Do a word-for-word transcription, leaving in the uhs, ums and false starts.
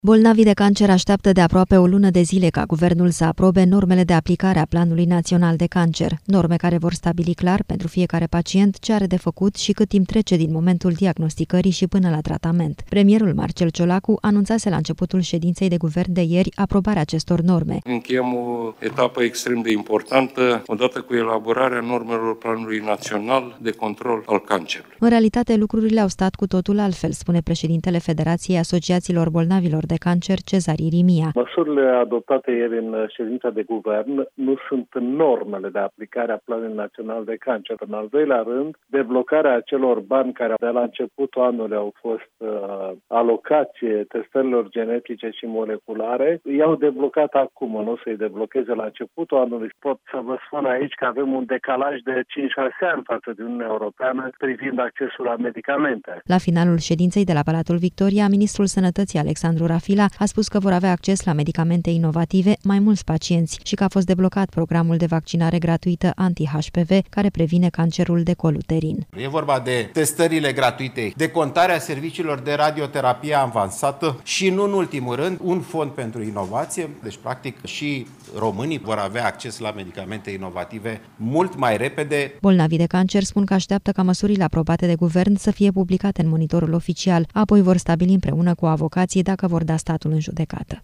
Bolnavii de cancer așteaptă de aproape o lună de zile ca guvernul să aprobe normele de aplicare a Planului Național de Cancer, norme care vor stabili clar pentru fiecare pacient ce are de făcut și cât timp trece din momentul diagnosticării și până la tratament. Premierul Marcel Ciolacu anunțase la începutul ședinței de guvern de ieri aprobarea acestor norme. Încheiem o etapă extrem de importantă, odată cu elaborarea normelor Planului Național de Control al Cancerului. În realitate, lucrurile au stat cu totul altfel, spune președintele Federației Asociațiilor Bolnavilor de Cancer, Cezar Irimia. Măsurile adoptate ieri în ședința de guvern nu sunt normele de aplicare a Planului Național de Cancer. În al doilea rând, deblocarea acelor bani care de la începutul anului au fost uh, alocați testărilor genetice și moleculare, i-au deblocat acum, nu o să-i deblocheze la începutul anului. Pot să vă spun aici că avem un decalaj de cinci șase ani față de Uniunea Europeană privind accesul la medicamente. La finalul ședinței de la Palatul Victoria, ministrul Sănătății Alexandru Rafila a spus că vor avea acces la medicamente inovative mai mulți pacienți și că a fost deblocat programul de vaccinare gratuită anti-H P V care previne cancerul de col uterin. E vorba de testările gratuite, de contarea serviciilor de radioterapie avansată și, nu în ultimul rând, un fond pentru inovație. Deci, practic, și românii vor avea acces la medicamente inovative mult mai repede. Bolnavii de cancer spun că așteaptă ca măsurile aprobate de guvern să fie publicate în monitorul oficial, apoi vor stabili împreună cu avocații dacă vor da statul în judecată.